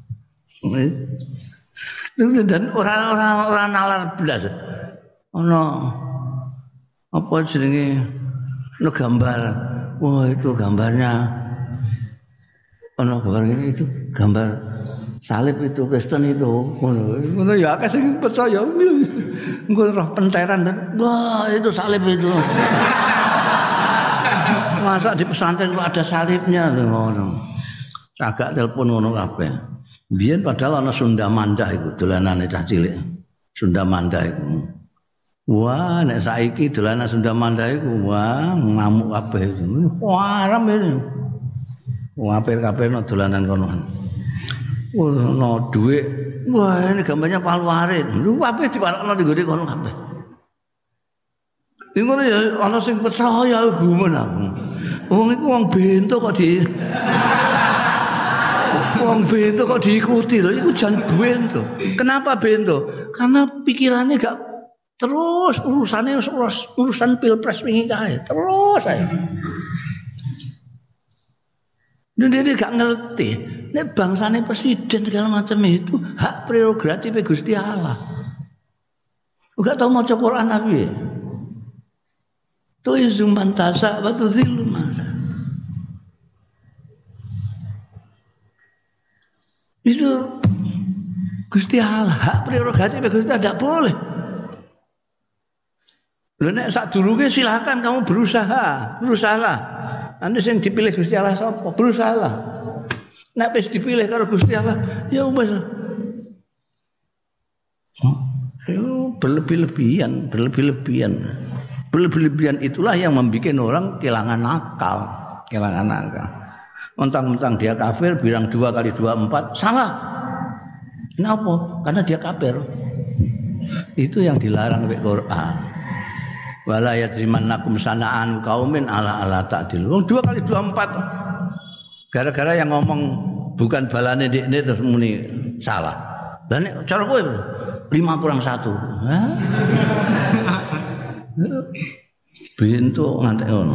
[SPEAKER 1] Dan orang nalar belas. Ono apa jenenge no gambar. Wah, itu gambarnya ono gambar ini, itu gambar salib itu Kristen itu. Ngono ya akeh sing percaya. Engko roh penteran dan wah itu salib itu. Masa di pesantren kok ada salibnya ngono. Agak telepon ngono kabeh. Biyen padahal ana Sunda Mandah iku dolanane cah cilik. Sunda Mandah iku. Wah, nek saiki dolanan Sunda Mandah iku wah ngamuk kabeh. Haram ini. Wah, kabeh no dolanan kono. Wah, no dhuwit. Wah, ini gambarnya Palu Arit. Lu kabeh diparakno di gone kono kabeh. Iku ya ana sing percaya gumen aku. Wong iku wong bento kok Wong bento kok diikuti lho, iku jan bento. Kenapa bento? Karena pikirannya gak terus urusan pilpres wingi kae, terus ae. Dia gak ngerti, nek bangsane presiden segala macam itu hak prerogatif Gusti Allah. Gak tau maca Quran nabi. Tu izum mantasa wa tuzillu mantasa. Itu Gusti Allah, hak prerogatif Gusti Allah tidak boleh. Lha nek sadurunge silakan kamu berusaha. Nanti sing dipilih Gusti Allah sapa? Berusaha. Nek wis dipilih karo Gusti Allah, ya wis. Berlebih-lebihan. Berlebih-lebihan itulah yang membuat orang kehilangan akal. Mentang-mentang dia kafir, bilang 2 kali 2 4, salah. Kenapa? Karena dia kafir. Itu yang dilarang oleh Quran. Wala yajrimannakum sana'an qaumin ala ta'dil. 2 kali 2 4. Gara-gara yang ngomong bukan balane ndekne terus muni salah. Lah nek cara kowe 5 kurang 1. Hah? Bintu ngantek ngono.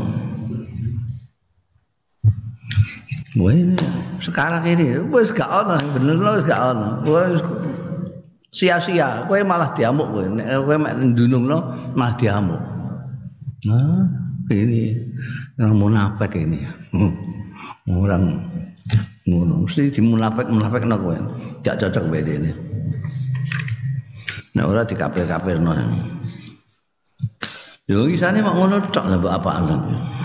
[SPEAKER 1] Wah ini sekarang ini wis gak ono bener wis gak ono. Sia-sia, kowe malah diamuk kowe. Nek kowe mek ndunungno malah diamuk. Nah, ini orang munafik ini. Orang ngono mesti dimunafik-munafik kowe. Gak cocok kowe ini. Nek ora dikapir-kapirno. Yo isane mak ngono tok lha mbok apaan.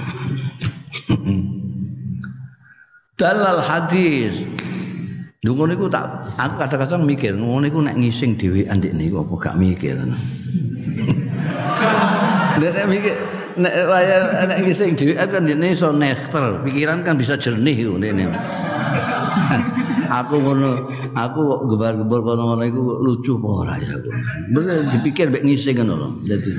[SPEAKER 1] Dalal hadis. Ngono niku aku kadang-kadang mikir, ngono niku nek ngising dhewean ndek niku apa gak mikir. Nek mikir nek waya nek ngising dhewe kan dene iso nekter, pikiran kan bisa jernih iku ngene. Aku ngono, aku kok gebar-gebar kono ngono iku lucu apa ora ya aku. Bener dipikir mek ngising ngono lho. Dadi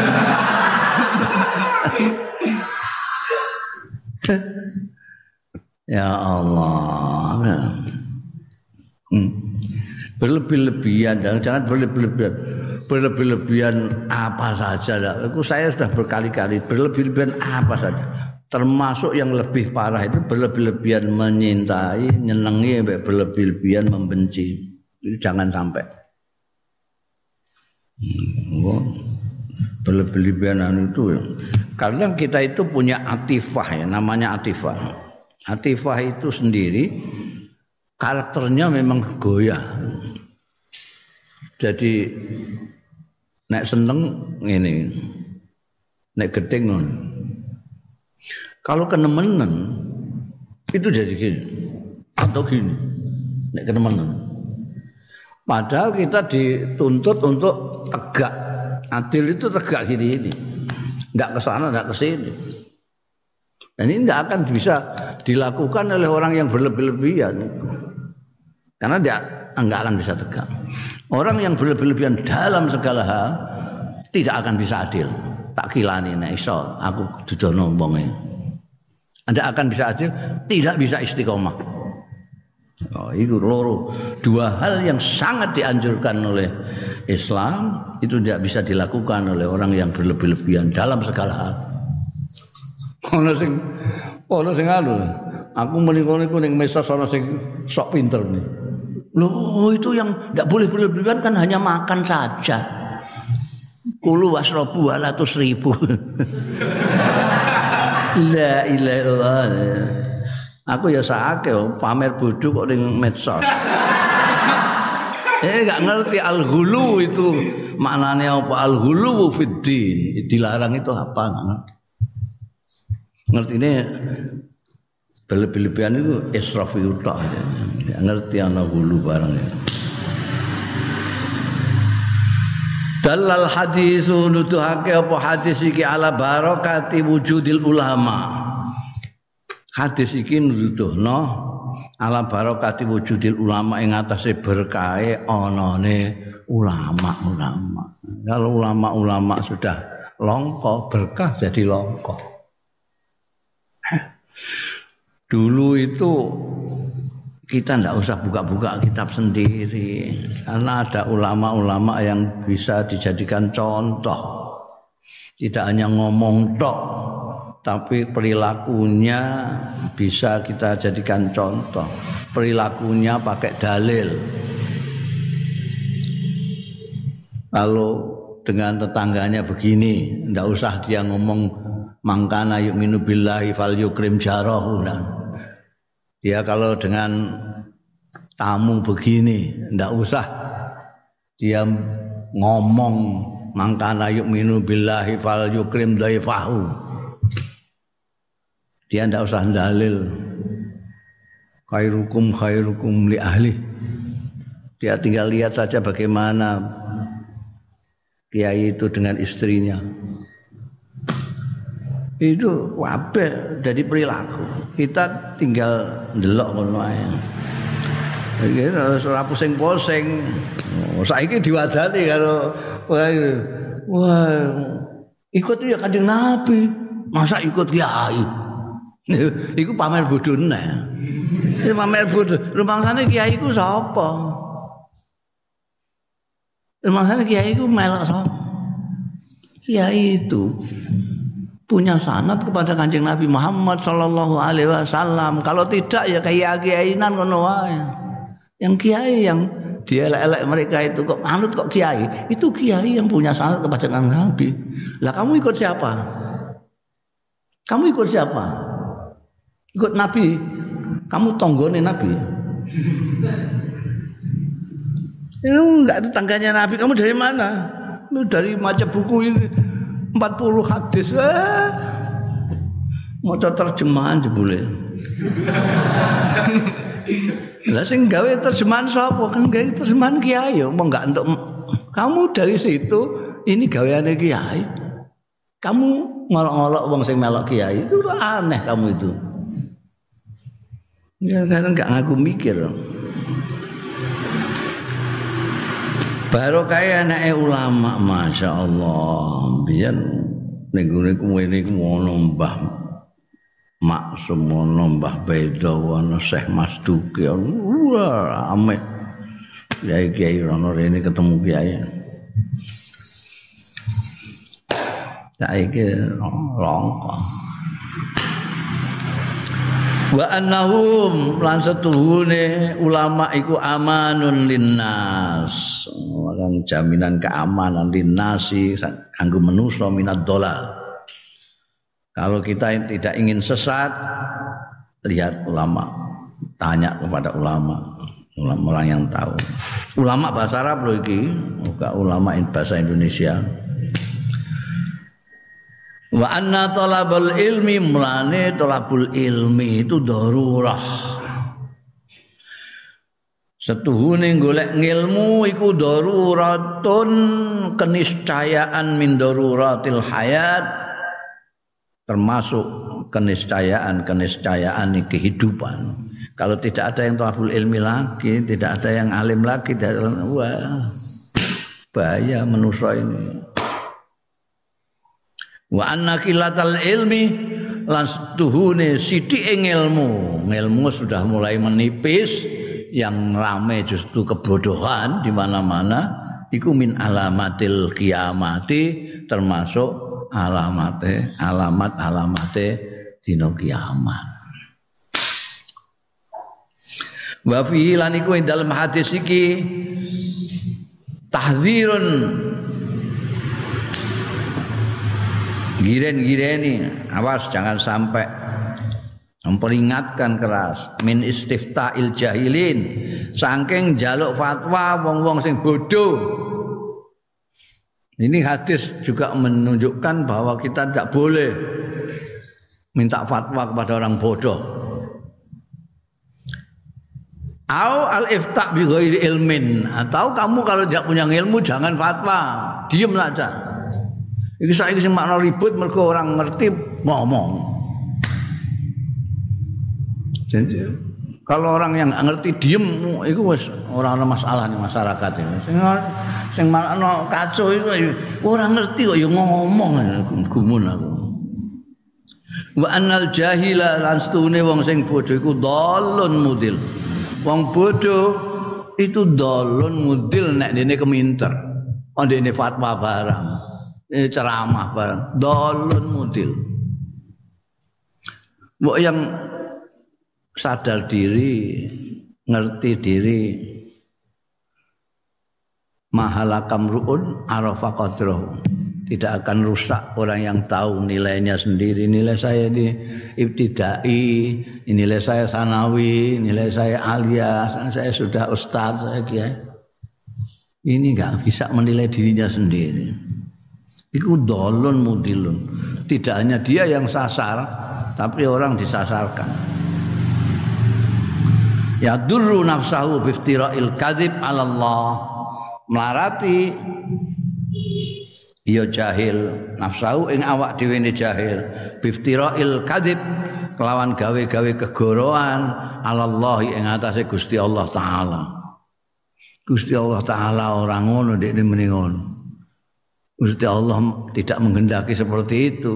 [SPEAKER 1] ya Allah. Berlebih-lebihan, jangan berlebih-lebihan. Berlebih-lebihan apa saja. Saya sudah berkali-kali berlebih-lebihan apa saja. Termasuk yang lebih parah itu berlebih-lebihan menyintai, nyenengi, berlebih-lebihan membenci. Itu jangan sampai. Berlebih-lebihan itu. Karena kita itu punya atifah ya, namanya atifah. Atifah itu sendiri karakternya memang goyah. Jadi nek seneng ngene. Nek gedeng ngono. Kalau kenemenan itu jadi gini atau gini. Nek kenemenan. Padahal kita dituntut untuk tegak. Adil itu tegak gini. Enggak ke sana, enggak ke sini. Dan ini enggak akan bisa dilakukan oleh orang yang berlebih-lebihan itu. Karena dia enggak akan bisa tegak. Orang yang berlebih-lebihan dalam segala hal tidak akan bisa adil. Tak kilani nek iso aku dudono wonge. Anda akan bisa adil, tidak bisa istiqomah. Oh, itu loro. Dua hal yang sangat dianjurkan oleh Islam itu tidak bisa dilakukan oleh orang yang berlebih-lebihan dalam segala hal. Ono sing anu. Aku meniku ning mesos ana sing sok pinter nih. Loh, itu yang tidak boleh berlebihan kan hanya makan saja. Kulu wasrobu 100.000. La ilaha illallah. Aku ya sakake pamer bodho kok ning medsos. Enggak ngerti al-ghulu itu maknane apa, al-ghulu fiddin. Dilarang itu apa enggak ngerti. Ngertine berlebih-lebihan itu israf itu tok. Enggak ngerti ana ghulu barang itu. Dalal hadisu nuduhake apa hadis iki ala barakati wujudil ulama. Hadis iki nuduhno ala barakati wujudil ulama ing atase berkahe anane ulama-ulama. Kalau ulama-ulama sudah longko, berkah jadi longko. Dulu itu kita tidak usah buka-buka kitab sendiri karena ada ulama-ulama yang bisa dijadikan contoh. Tidak hanya ngomong tok, tapi perilakunya bisa kita jadikan contoh. Perilakunya pakai dalil. Kalau dengan tetangganya begini, tidak usah dia ngomong mangkana yu'minu billahi fal yukrim jarahu. Dia kalau dengan tamu begini, tidak usah dia ngomong mangkana yu'minu billahi fal yukrim dhaifahu. Dia tidak usah dalil. Khairukum li ahli. Dia tinggal lihat saja bagaimana kiai itu dengan istrinya. Itu kabeh dari perilaku. Kita tinggal ndelok ngono ae. Iki ora pusing-pusing. Saiki diwadani karo wah ikut ya Kanjeng Nabi. Masa ikut kiai? Iku pamer bodhone. Iki pamer bodho. Rumangsane kiai iku sapa? Rumangsane kiai iku melok sapa? Kiai itu punya sanad kepada Kanjeng Nabi Muhammad sallallahu alaihi wasallam. Kalau tidak ya kiai-kiainan ngono wae. Yang kiai yang dielek-elek mereka itu kok anut kok kiai, itu kiai yang punya sanad kepada Kanjeng Nabi. Lah kamu ikut siapa? Kamu ikut siapa? Ikut Nabi. Kamu tonggone Nabi. Enggak ada tangganya Nabi. Kamu dari mana? Lu dari maca buku ini 40 hadis. Maca terjemahan jebule. Lah sing gawe terjemahan sapa? Kan gawe terjemahan kiai yo, mau enggak entuk kamu dari situ ini gaweane kiai. Kamu ngolok-ngolok wong sing melok kiai itu aneh kamu itu. Ya kadang enggak ngaku mikir. Baru kaya anake ulama masyaallah. Biyen ning gone kuwi ono Mbah Maksum ono Mbah Bedo ono Syekh Mas Duki wah ame. Kiai-kiai rono rene ketemu kiai. Saiki rongko. Wa annahum lan setuhune ulama iku amanun linnas. Kan jaminan keamanan linnasi kanggo manusa minad dolal. Kalau kita tidak ingin sesat, lihat ulama, tanya kepada ulama orang yang tahu. Ulama bahasa Arab loh iki, bukan ulama bahasa Indonesia. Wa anna talabul ilmi mulane talabul ilmi itu darurah. Setuhune golek ngilmu iku daruratun keniscayaan min daruratil hayat, termasuk keniscayaan kehidupan. Kalau tidak ada yang talabul ilmi lagi, tidak ada yang alim lagi, wah bahaya manusia ini. Wa anna qillatal ilmi lan tuhune sithike ilmu sudah mulai menipis, yang ramai justru kebodohan di mana-mana, iku min alamatil qiyamati, termasuk alamat dina kiamat. Wa fi lan iku ing dalem hadis iki tahdzirun giren-gireni, awas jangan sampai memperingatkan keras min istifta'il jahilin, saking jaluk fatwa wong-wong sing bodoh. Ini hadis juga menunjukkan bahwa kita tidak boleh minta fatwa kepada orang bodoh. Au al-ifta' bi ghairi ilmin, atau kamu kalau tidak punya ilmu jangan fatwa, diam saja. Iki saiki sing makna ribut mergo orang ngerti ngomong. Jadi kalau orang yang ngerti diem itu wis ora ana masalah ning masyarakat ini. Sing makna kacau itu orang ngerti kok ya ngomong gumun aku. Wa annal jahila lan stune wong sing bodho iku dalun mudil. Wong bodho itu dalun mudil nek dene keminter. Ondene fatwa barang. Ceramah barang, dalun mudil. Mbok yang sadar diri, ngerti diri, mahalakam ru'un arafa qadrahu, tidak akan rusak orang yang tahu nilainya sendiri. Nilai saya di ibtidai, nilai saya sanawi, nilai saya alia, saya sudah ustaz, saya kiai. Ini enggak bisa menilai dirinya sendiri. Iku dolun mudilun. Tidak hanya dia yang sasar, tapi orang disasarkan. Ya durru nafsahu biftira'il kadzib 'ala Allah. Melarati ya jahil nafsahu ing awak dhewe ne jahil biftira'il kadzib kelawan gawe-gawe kegoroan 'ala Allah ing atase Gusti Allah taala. Gusti Allah taala ora ngono dekne muni ngono. Gusti Allah tidak menghendaki seperti itu.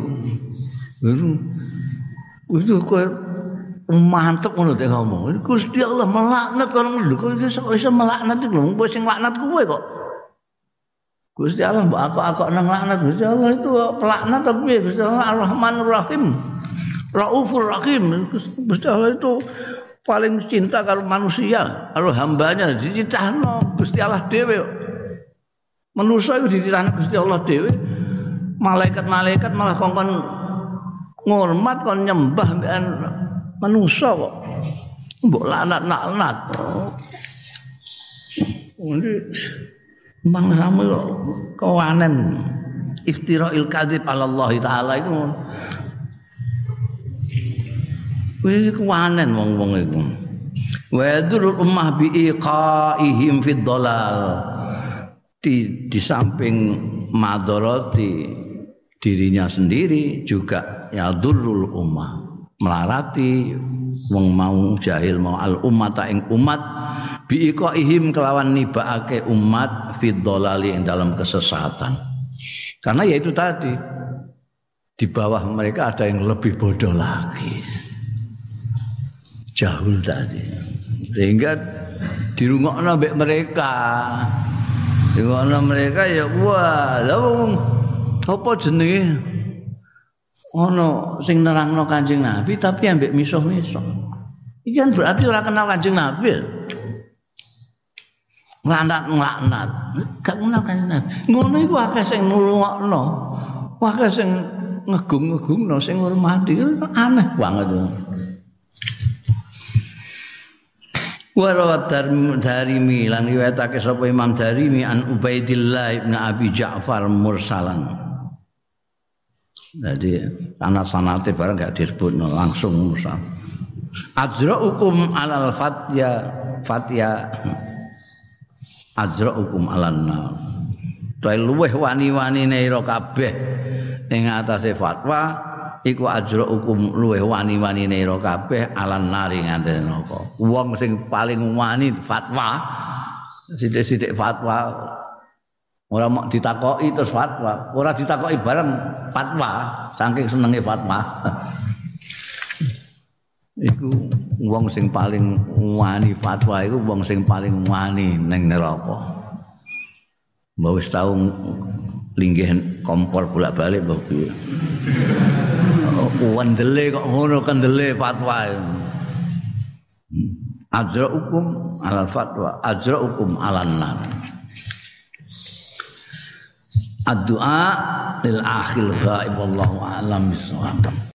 [SPEAKER 1] Itu kok mantep ngono dek ngomong. Gusti Allah melaknat orang lho, kok iso melaknat iku lho, sing laknat kowe kok. Gusti Allah mbok akok nang laknat. Gusti Allah itu pelaknat tapi Gusti Allah Ar-Rahmanur Rahim. Raufur Rahim. Gusti Allah itu paling cinta kalau manusia, kalau hambanya dicintano Gusti Allah dhewe. Manusia itu dititahna Gusti Allah dhewe. Malaikat-malaikat malah kongkon ngormat kon nyembah mbekan manusia kok. Mbok laknat-laknat. Ini mangsamu kawanen iftira'il kadzib 'ala Allah taala itu. Wis kawanen wong-wong iku. Wa yadurul ummah bi iqaihim fid dhalal. Di samping madharati dirinya sendiri juga yadurrul ummah, melarati wong mau jahil mau al ummata ing umat biiqaihim kelawan nibaake umat fid dhalali ing dalam kesesatan. Karena ya itu tadi, di bawah mereka ada yang lebih bodoh lagi, jahul tadi, sehingga dirungokno mbek mereka. Dirungokno mereka ya wah, lha wong apa jenenge ono sing nerangno Kanjeng Nabi tapi ambek misuh-misuh. Iki kan berarti ora kenal Kanjeng Nabi. Nglaknat, gak kenal Kanjeng Nabi. Ngono iku akeh sing nulungokno. Akeh sing ngegung-ngegungno sing ngurmati, aneh banget. Warawat Darimi lan riwayatake sapa Imam Darimi an Ubaidillah bin Abi Ja'far mursalan. Jadi karena sanate barang gak disebutno langsung mursal. Ajra'ukum alal fatya ajra'ukum alan nar. Tuwe luweh wani-wanine ira kabeh ing atase fatwa iku ajra'ukum luweh wani-wanine ira kabeh alan nari ngandel neraka. Wong sing paling wani fatwa sithik-sithik fatwa ora mok ditakoki terus fatwa, ora ditakoki bareng fatwa, saking senenge fatwa. Iku wong sing paling wani fatwa iku wong sing paling wani ning neraka. Mbok wis tau linggih kompor bolak-balik mbok piye. Wandele kok ngono kendele fatwa. Ajra'ukum alal fatwa, ajra'ukum alan nar. Ad-du'a lil akhil ghaib wallahu a'lam bissawab.